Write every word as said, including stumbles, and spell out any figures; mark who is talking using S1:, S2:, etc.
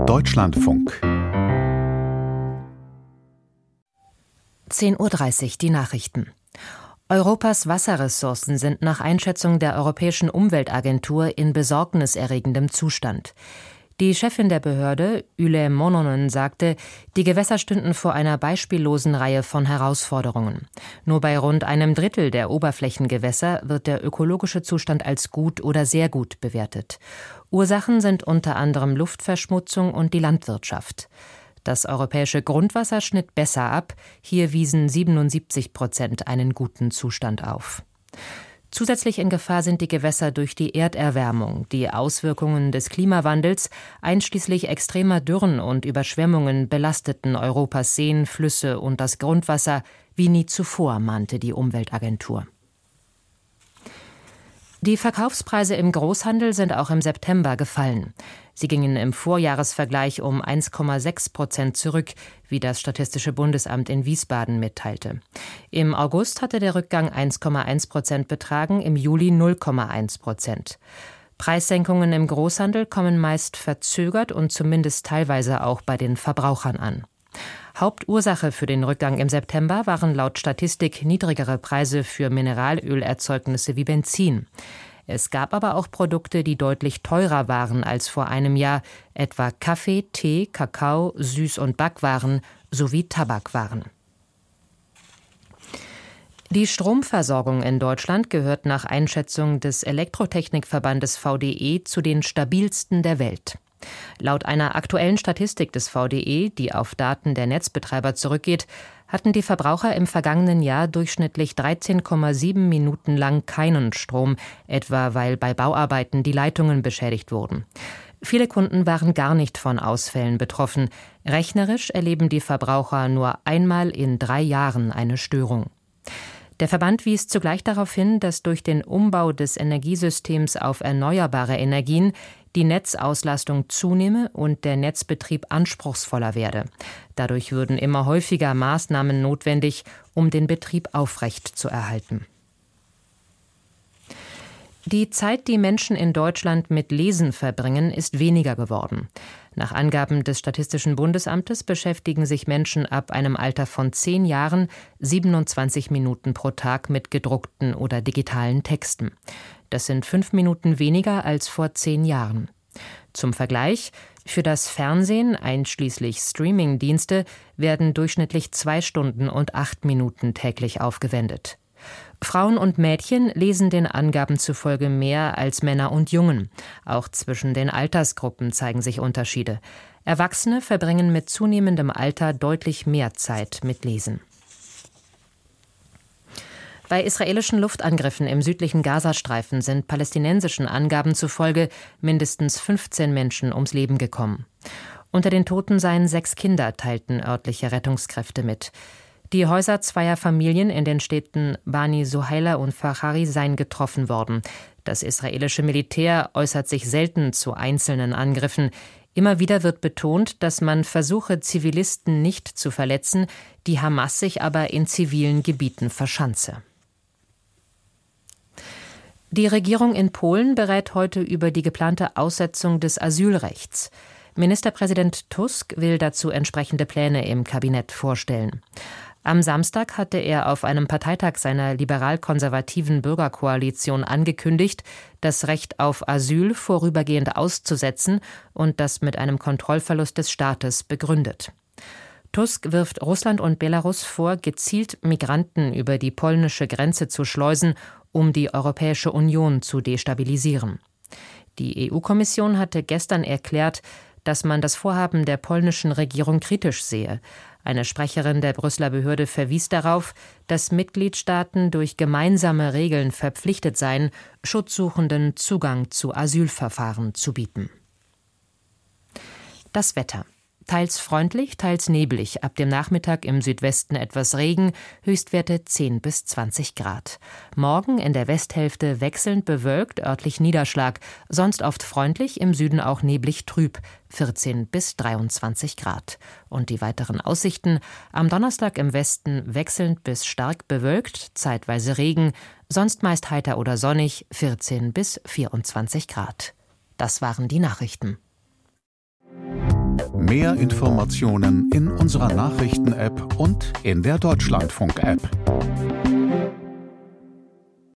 S1: Deutschlandfunk.
S2: zehn Uhr dreißig, die Nachrichten. Europas Wasserressourcen sind nach Einschätzung der Europäischen Umweltagentur in besorgniserregendem Zustand. Die Chefin der Behörde, Yle Mononen, sagte, die Gewässer stünden vor einer beispiellosen Reihe von Herausforderungen. Nur bei rund einem Drittel der Oberflächengewässer wird der ökologische Zustand als gut oder sehr gut bewertet. Ursachen sind unter anderem Luftverschmutzung und die Landwirtschaft. Das europäische Grundwasser schnitt besser ab. Hier wiesen siebenundsiebzig Prozent einen guten Zustand auf. Zusätzlich in Gefahr sind die Gewässer durch die Erderwärmung. Die Auswirkungen des Klimawandels, einschließlich extremer Dürren und Überschwemmungen, belasteten Europas Seen, Flüsse und das Grundwasser wie nie zuvor, mahnte die Umweltagentur. Die Verkaufspreise im Großhandel sind auch im September gefallen. Sie gingen im Vorjahresvergleich um eins Komma sechs Prozent zurück, wie das Statistische Bundesamt in Wiesbaden mitteilte. Im August hatte der Rückgang eins Komma eins Prozent betragen, im Juli null Komma eins Prozent. Preissenkungen im Großhandel kommen meist verzögert und zumindest teilweise auch bei den Verbrauchern an. Hauptursache für den Rückgang im September waren laut Statistik niedrigere Preise für Mineralölerzeugnisse wie Benzin. Es gab aber auch Produkte, die deutlich teurer waren als vor einem Jahr, etwa Kaffee, Tee, Kakao, Süß- und Backwaren sowie Tabakwaren. Die Stromversorgung in Deutschland gehört nach Einschätzung des Elektrotechnikverbandes V D E zu den stabilsten der Welt. Laut einer aktuellen Statistik des V D E, die auf Daten der Netzbetreiber zurückgeht, hatten die Verbraucher im vergangenen Jahr durchschnittlich dreizehn Komma sieben Minuten lang keinen Strom, etwa weil bei Bauarbeiten die Leitungen beschädigt wurden. Viele Kunden waren gar nicht von Ausfällen betroffen. Rechnerisch erleben die Verbraucher nur einmal in drei Jahren eine Störung. Der Verband wies zugleich darauf hin, dass durch den Umbau des Energiesystems auf erneuerbare Energien die Netzauslastung zunehme und der Netzbetrieb anspruchsvoller werde. Dadurch würden immer häufiger Maßnahmen notwendig, um den Betrieb aufrechtzuerhalten. Die Zeit, die Menschen in Deutschland mit Lesen verbringen, ist weniger geworden. Nach Angaben des Statistischen Bundesamtes beschäftigen sich Menschen ab einem Alter von zehn Jahren siebenundzwanzig Minuten pro Tag mit gedruckten oder digitalen Texten. Das sind fünf Minuten weniger als vor zehn Jahren. Zum Vergleich: Für das Fernsehen, einschließlich Streaming-Dienste, werden durchschnittlich zwei Stunden und acht Minuten täglich aufgewendet. Frauen und Mädchen lesen den Angaben zufolge mehr als Männer und Jungen. Auch zwischen den Altersgruppen zeigen sich Unterschiede. Erwachsene verbringen mit zunehmendem Alter deutlich mehr Zeit mit Lesen. Bei israelischen Luftangriffen im südlichen Gazastreifen sind palästinensischen Angaben zufolge mindestens fünfzehn Menschen ums Leben gekommen. Unter den Toten seien sechs Kinder, teilten örtliche Rettungskräfte mit. Die Häuser zweier Familien in den Städten Bani Suhaila und Fachari seien getroffen worden. Das israelische Militär äußert sich selten zu einzelnen Angriffen. Immer wieder wird betont, dass man versuche, Zivilisten nicht zu verletzen, die Hamas sich aber in zivilen Gebieten verschanze. Die Regierung in Polen berät heute über die geplante Aussetzung des Asylrechts. Ministerpräsident Tusk will dazu entsprechende Pläne im Kabinett vorstellen. Am Samstag hatte er auf einem Parteitag seiner liberal-konservativen Bürgerkoalition angekündigt, das Recht auf Asyl vorübergehend auszusetzen und das mit einem Kontrollverlust des Staates begründet. Tusk wirft Russland und Belarus vor, gezielt Migranten über die polnische Grenze zu schleusen, um die Europäische Union zu destabilisieren. Die E U-Kommission hatte gestern erklärt, dass man das Vorhaben der polnischen Regierung kritisch sehe. Eine Sprecherin der Brüsseler Behörde verwies darauf, dass Mitgliedstaaten durch gemeinsame Regeln verpflichtet seien, Schutzsuchenden Zugang zu Asylverfahren zu bieten. Das Wetter. Teils freundlich, teils neblig. Ab dem Nachmittag im Südwesten etwas Regen, Höchstwerte zehn bis zwanzig Grad. Morgen in der Westhälfte wechselnd bewölkt, örtlich Niederschlag. Sonst oft freundlich, im Süden auch neblig trüb, vierzehn bis dreiundzwanzig Grad. Und die weiteren Aussichten: Am Donnerstag im Westen wechselnd bis stark bewölkt, zeitweise Regen, sonst meist heiter oder sonnig, vierzehn bis vierundzwanzig Grad. Das waren die Nachrichten.
S1: Mehr Informationen in unserer Nachrichten-App und in der Deutschlandfunk-App.